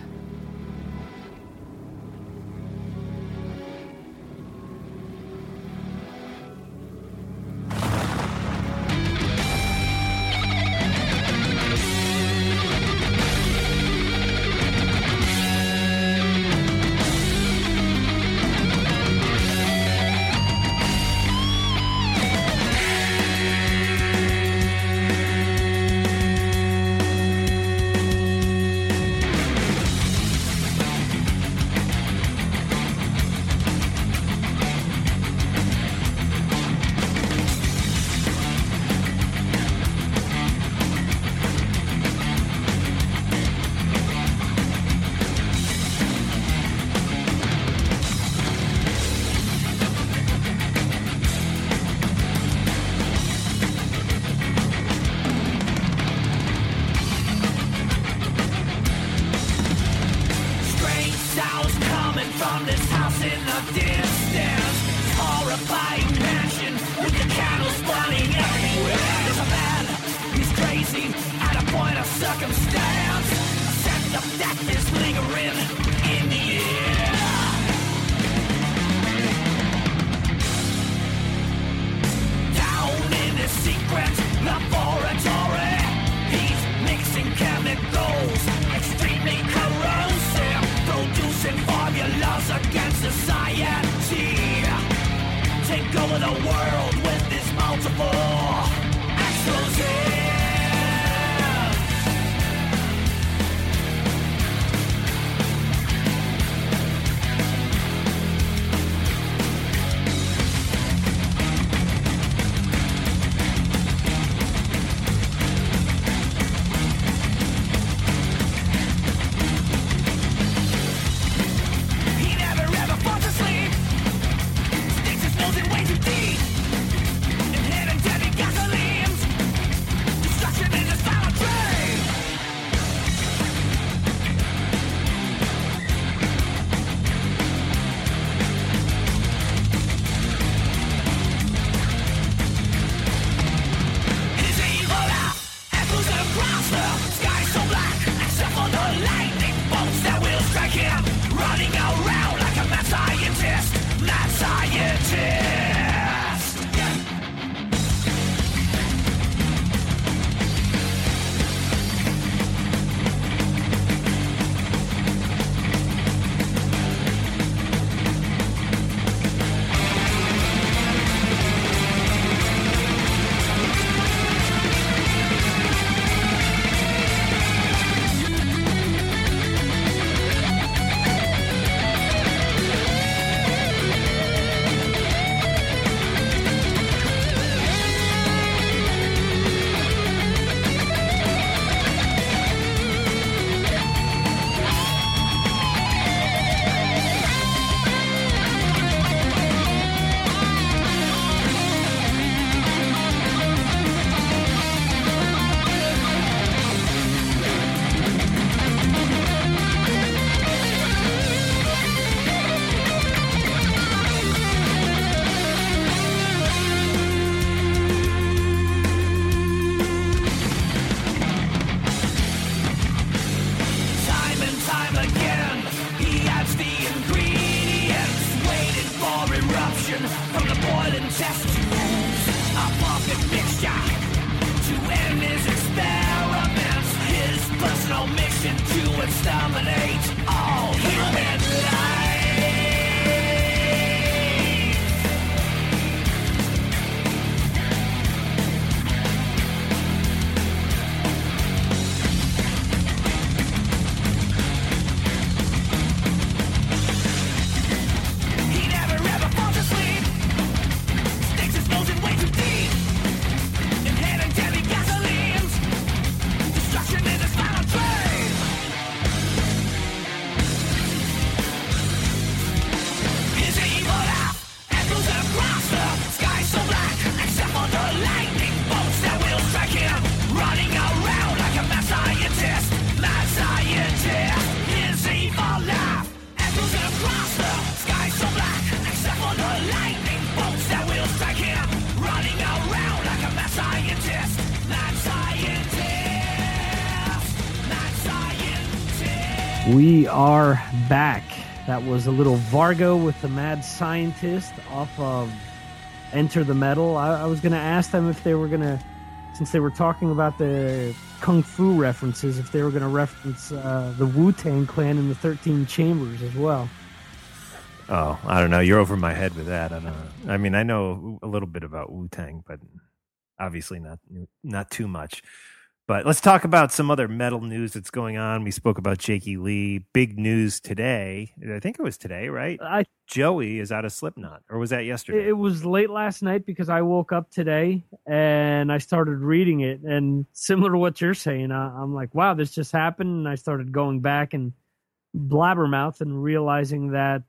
We are back. That was a little Vargo with the Mad Scientist off of Enter the Metal. I was going to ask them if they were going to, since they were talking about the Kung Fu references, if they were going to reference the Wu-Tang Clan in the 13 Chambers as well. Oh, I don't know. You're over my head with that. I don't know. I mean, I know a little bit about Wu-Tang, but obviously not too much. But let's talk about some other metal news that's going on. We spoke about Jakey Lee. Big news today. I think it was today, right? Joey is out of Slipknot. Or was that yesterday? It was late last night because I woke up today and I started reading it. And similar to what you're saying, I'm like, wow, this just happened. And I started going back and blabbermouth and realizing that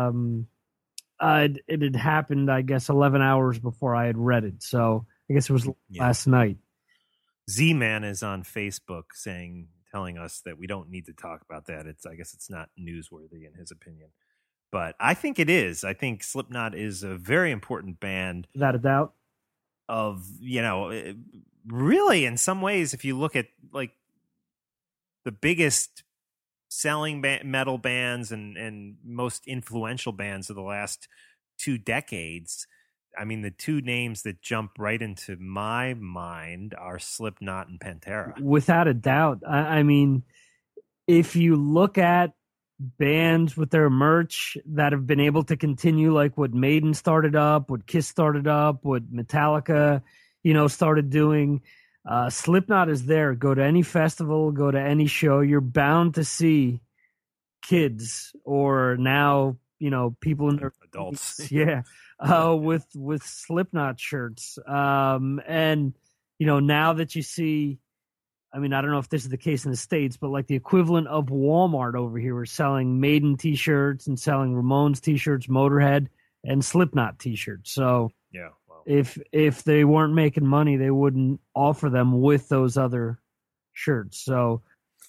it had happened, I guess, 11 hours before I had read it. So I guess it was last night. Z-Man is on Facebook telling us that we don't need to talk about that. I guess it's not newsworthy in his opinion. But I think it is. I think Slipknot is a very important band. Without a doubt. Really, in some ways, if you look at like the biggest selling metal bands and most influential bands of the last 2 decades, I mean, the 2 names that jump right into my mind are Slipknot and Pantera. Without a doubt. I mean, if you look at bands with their merch that have been able to continue, like what Maiden started up, what Kiss started up, what Metallica, started doing, Slipknot is there. Go to any festival, go to any show, you're bound to see kids or now, people in their adults. Yeah. With Slipknot shirts. And, now that you see, I mean, I don't know if this is the case in the States, but like the equivalent of Walmart over here is selling Maiden t-shirts and selling Ramones t-shirts, Motorhead, and Slipknot t-shirts. So yeah, well, if they weren't making money, they wouldn't offer them with those other shirts. So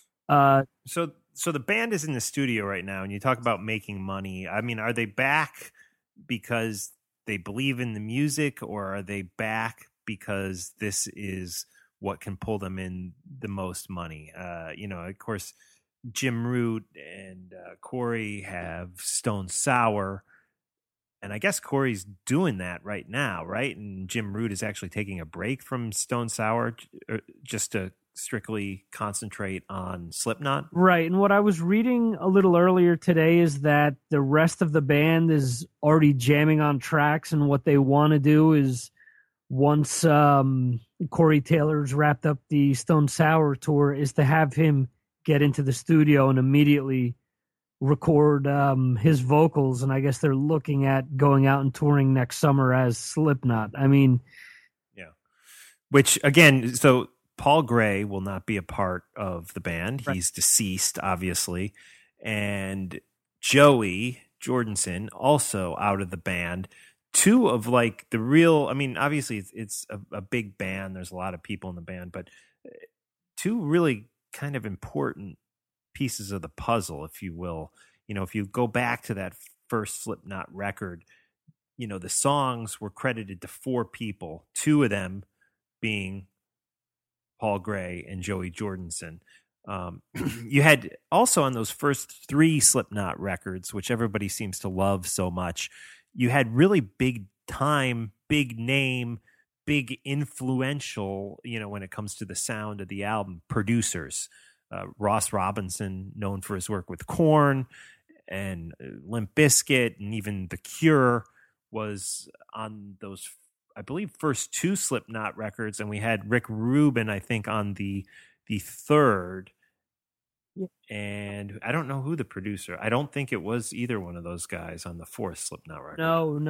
the band is in the studio right now, and you talk about making money. I mean, are they back because they believe in the music, or are they back because this is what can pull them in the most money? Of course, Jim Root and Corey have Stone Sour, and I guess Corey's doing that right now, right? And Jim Root is actually taking a break from Stone Sour just to strictly concentrate on Slipknot. Right. And what I was reading a little earlier today is that the rest of the band is already jamming on tracks, and what they want to do is once Corey Taylor's wrapped up the Stone Sour tour is to have him get into the studio and immediately record his vocals. And I guess they're looking at going out and touring next summer as Slipknot. I mean, yeah. Which again, so Paul Gray will not be a part of the band. Right. He's deceased, obviously. And Joey Jordison also out of the band. 2 of like the real, I mean, obviously it's a big band. There's a lot of people in the band, but 2 really kind of important pieces of the puzzle, if you will. If you go back to that first Slipknot record, the songs were credited to 4 people, 2 of them being Paul Gray and Joey Jordison. You had also on those first 3 Slipknot records, which everybody seems to love so much, you had really big time, big name, big influential, when it comes to the sound of the album, producers. Ross Robinson, known for his work with Korn and Limp Bizkit, and even The Cure, was on those, I believe, first 2 Slipknot records, and we had Rick Rubin, I think, on the third. Yeah. And I don't know who the producer. I don't think it was either one of those guys on the 4th Slipknot record.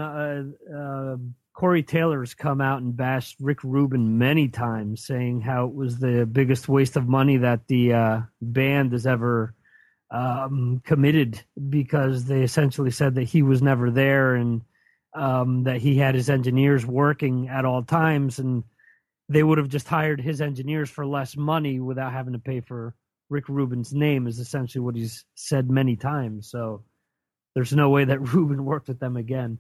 No. Corey Taylor's come out and bashed Rick Rubin many times, saying how it was the biggest waste of money that the band has ever committed, because they essentially said that he was never there, and that he had his engineers working at all times, and they would have just hired his engineers for less money without having to pay for Rick Rubin's name, is essentially what he's said many times. So there's no way that Rubin worked with them again.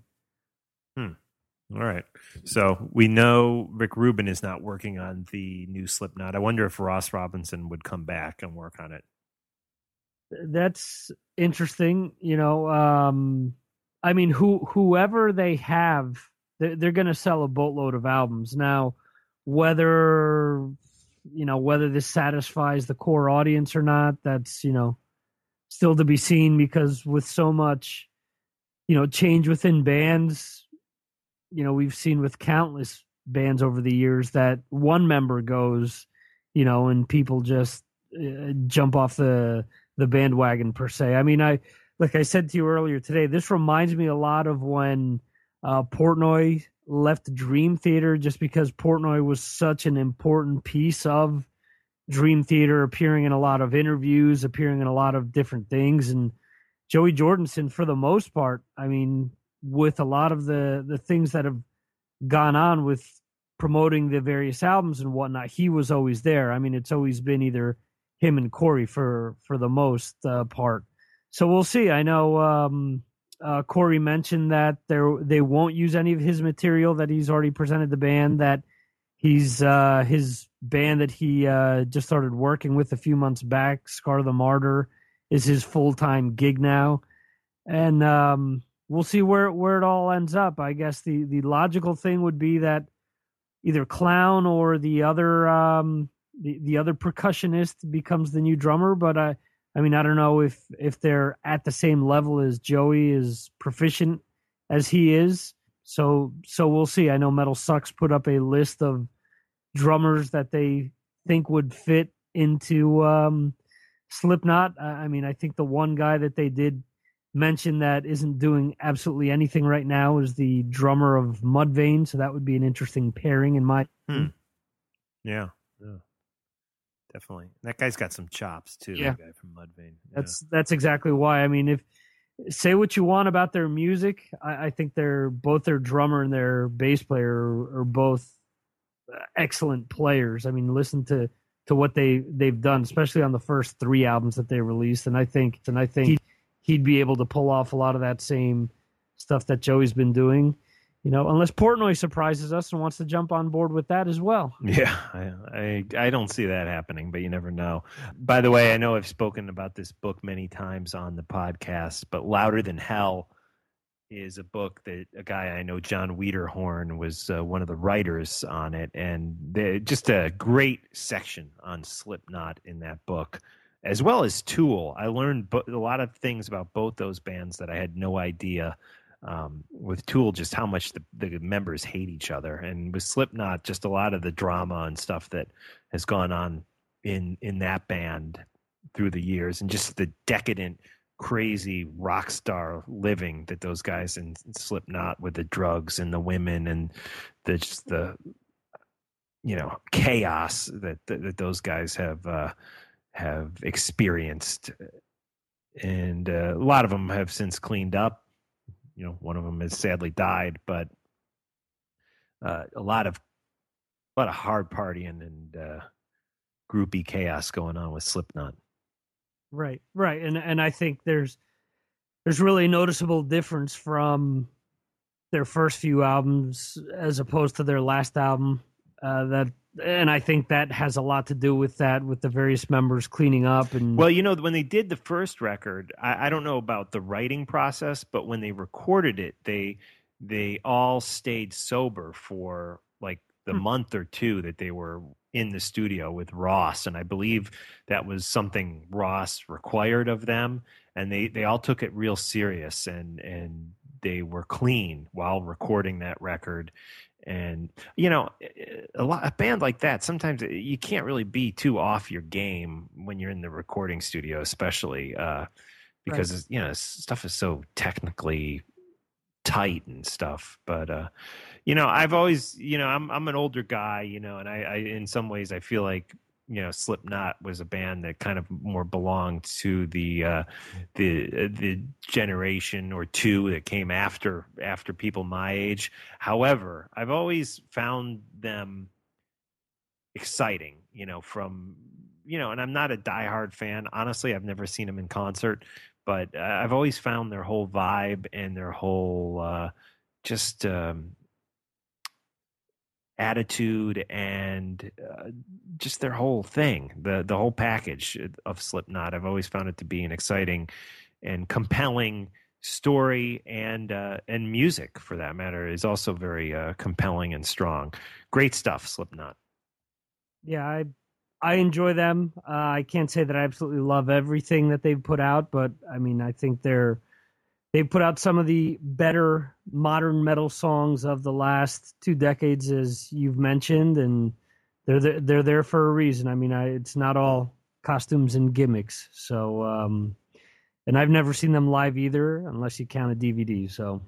All right. So we know Rick Rubin is not working on the new Slipknot. I wonder if Ross Robinson would come back and work on it. That's interesting. I mean, whoever they have, they're going to sell a boatload of albums. Now, whether this satisfies the core audience or not, that's, still to be seen, because with so much, change within bands, we've seen with countless bands over the years that one member goes, and people just jump off the bandwagon per se. I mean, like I said to you earlier today, this reminds me a lot of when Portnoy left Dream Theater, just because Portnoy was such an important piece of Dream Theater, appearing in a lot of interviews, appearing in a lot of different things. And Joey Jordison, for the most part, I mean, with a lot of the things that have gone on with promoting the various albums and whatnot, he was always there. I mean, it's always been either him and Corey for the most part. So we'll see. I know Corey mentioned that they won't use any of his material that he's already presented the band, that he's his band that he just started working with a few months back, Scar the Martyr, is his full-time gig now. And we'll see where it all ends up. I guess the logical thing would be that either Clown or the other percussionist becomes the new drummer, but I mean, I don't know if they're at the same level as Joey, is proficient as he is. So we'll see. I know Metal Sucks put up a list of drummers that they think would fit into Slipknot. I mean, I think the one guy that they did mention that isn't doing absolutely anything right now is the drummer of Mudvayne. So that would be an interesting pairing in my. Yeah. Definitely. That guy's got some chops too. Yeah. The guy from Mudvayne. Yeah. That's exactly why. I mean, say what you want about their music, I think both their drummer and their bass player are both excellent players. I mean, listen to what they've done, especially on the first 3 albums that they released, and I think he'd be able to pull off a lot of that same stuff that Joey's been doing. Unless Portnoy surprises us and wants to jump on board with that as well. Yeah, I don't see that happening, but you never know. By the way, I know I've spoken about this book many times on the podcast, but Louder Than Hell is a book that a guy I know, John Wiederhorn, was one of the writers on it, and just a great section on Slipknot in that book, as well as Tool. I learned a lot of things about both those bands that I had no idea. With Tool, just how much the members hate each other, and with Slipknot, just a lot of the drama and stuff that has gone on in that band through the years, and just the decadent, crazy rock star living that those guys in Slipknot, with the drugs and the women and the chaos that those guys have experienced, and a lot of them have since cleaned up. One of them has sadly died, but a lot of hard partying and groupie chaos going on with Slipknot. Right, and I think there's really a noticeable difference from their first few albums as opposed to their last album. And I think that has a lot to do with that, with the various members cleaning up. And well, when they did the first record, I don't know about the writing process, but when they recorded it, they all stayed sober for like the month or 2 that they were in the studio with Ross, and I believe that was something Ross required of them, and they all took it real serious, and they were clean while recording that record. And a band like that, sometimes you can't really be too off your game when you're in the recording studio, especially because stuff is so technically tight and stuff. But I've always, I'm an older guy, and I in some ways I feel like Slipknot was a band that kind of more belonged to the generation or 2 that came after people my age. However, I've always found them exciting, from and I'm not a diehard fan. Honestly, I've never seen them in concert, but I've always found their whole vibe and their whole attitude and just their whole thing, the whole package of Slipknot. I've always found it to be an exciting and compelling story, and music, for that matter, is also very compelling and strong. Great stuff, Slipknot. Yeah, I enjoy them. I can't say that I absolutely love everything that they've put out, but I mean, I think they've put out some of the better modern metal songs of the last 2 decades, as you've mentioned, and they're there for a reason. I mean, it's not all costumes and gimmicks. So, and I've never seen them live either, unless you count a DVD. So,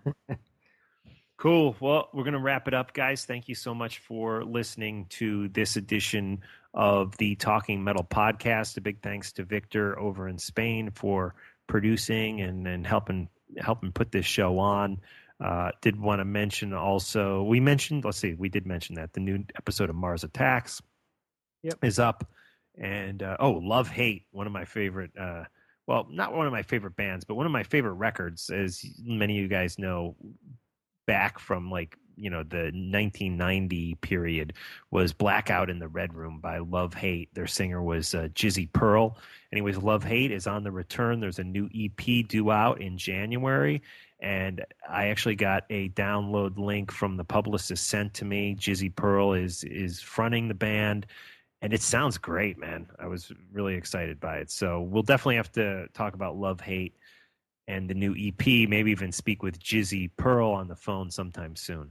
cool. Well, we're going to wrap it up, guys. Thank you so much for listening to this edition of the Talking Metal podcast. A big thanks to Victor over in Spain for producing and helping put this show on. Did want to mention also, we did mention that the new episode of Mars Attacks is up. And Love Hate, one of my favorite, not one of my favorite bands, but one of my favorite records, as many of you guys know, back from the 1990 period, was Blackout in the Red Room by Love Hate. Their singer was Jizzy Pearl. Anyways, Love Hate is on the return. There's a new EP due out in January, and I actually got a download link from the publicist sent to me. Jizzy Pearl is fronting the band, and it sounds great, man. I was really excited by it. So we'll definitely have to talk about Love Hate and the new EP, maybe even speak with Jizzy Pearl on the phone sometime soon.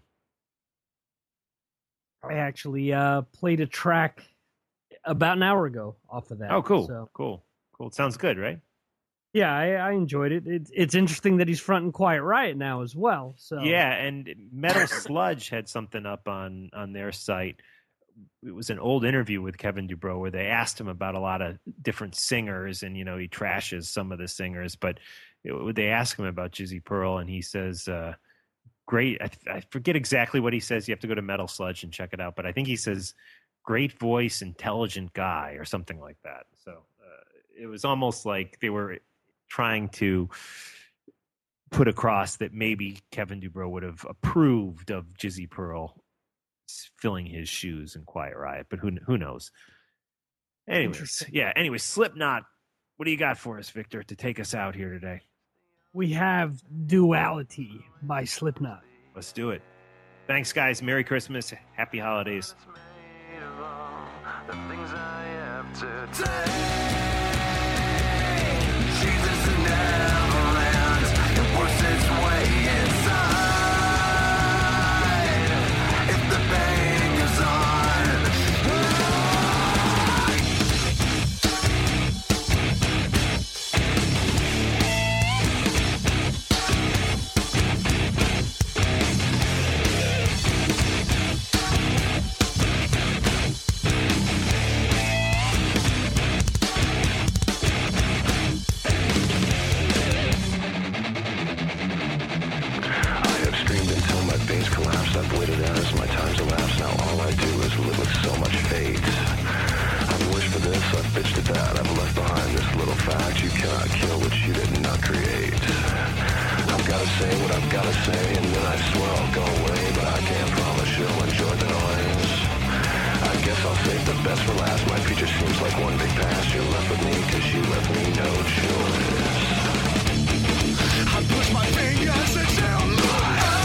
I actually played a track about an hour ago off of that. Oh, cool. So, Cool. It sounds good, right? Yeah, I enjoyed it. It's interesting that he's fronting Quiet Riot now as well. So yeah, and Metal Sludge had something up on their site. It was an old interview with Kevin Dubrow where they asked him about a lot of different singers, and he trashes some of the singers, but they ask him about Jizzy Pearl, and he says, great. I forget exactly what he says. You have to go to Metal Sludge and check it out, but I think he says great voice, intelligent guy, or something like that. So it was almost like they were trying to put across that maybe Kevin Dubrow would have approved of Jizzy Pearl filling his shoes in Quiet Riot, but who knows? Anyways, Slipknot. What do you got for us, Victor, to take us out here today? We have Duality by Slipknot. Let's do it. Thanks, guys. Merry Christmas. Happy holidays. I've waited as my time's elapsed. Now all I do is live with so much fate. I've wished for this, I've bitched at that. I've left behind this little fact: you cannot kill what you did not create. I've gotta say what I've gotta say, and then I swear I'll go away, but I can't promise you'll enjoy the noise. I guess I'll save the best for last. My future seems like one big past. You're left with me cause you left me no choice. I push my fingers until my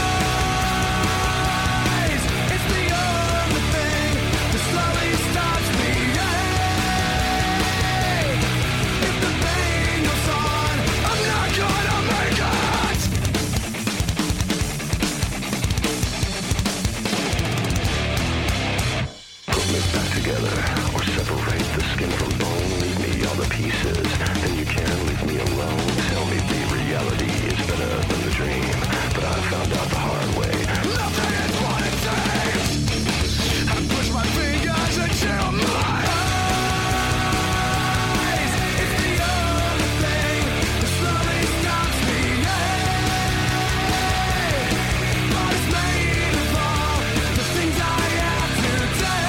or separate the skin from bone, leave me all the pieces, then you can leave me alone. Tell me the reality is better than the dream, but I found out the hard way. Nothing is what it seems. I push my fingers until my eyes. It's the only thing that slowly stops me. But it's made of all the things I have to take.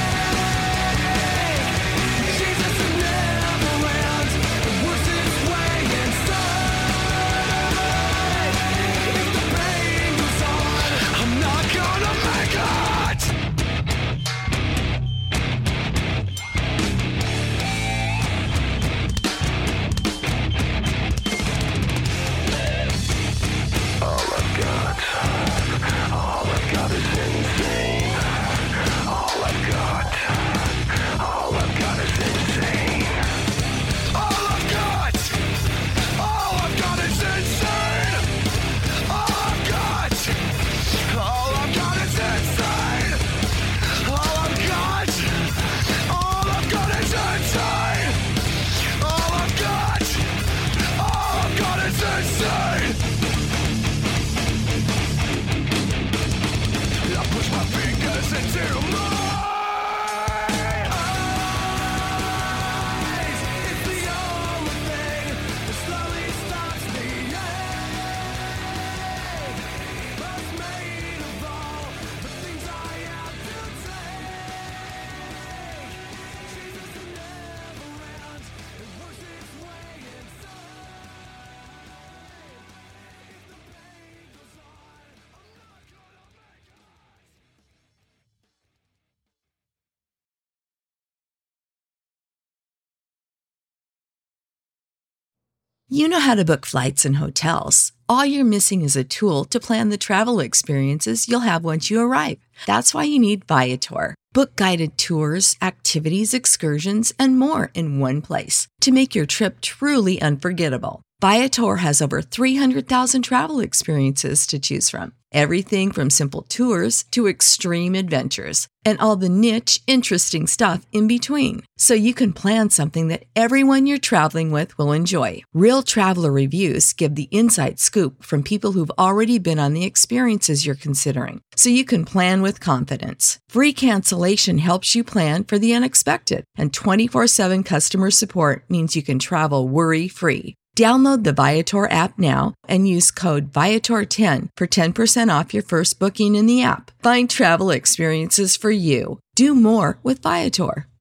You know how to book flights and hotels. All you're missing is a tool to plan the travel experiences you'll have once you arrive. That's why you need Viator. Book guided tours, activities, excursions, and more in one place to make your trip truly unforgettable. Viator has over 300,000 travel experiences to choose from. Everything from simple tours to extreme adventures and all the niche, interesting stuff in between. So you can plan something that everyone you're traveling with will enjoy. Real traveler reviews give the inside scoop from people who've already been on the experiences you're considering. So you can plan with confidence. Free cancellation helps you plan for the unexpected. And 24/7 customer support means you can travel worry-free. Download the Viator app now and use code Viator10 for 10% off your first booking in the app. Find travel experiences for you. Do more with Viator.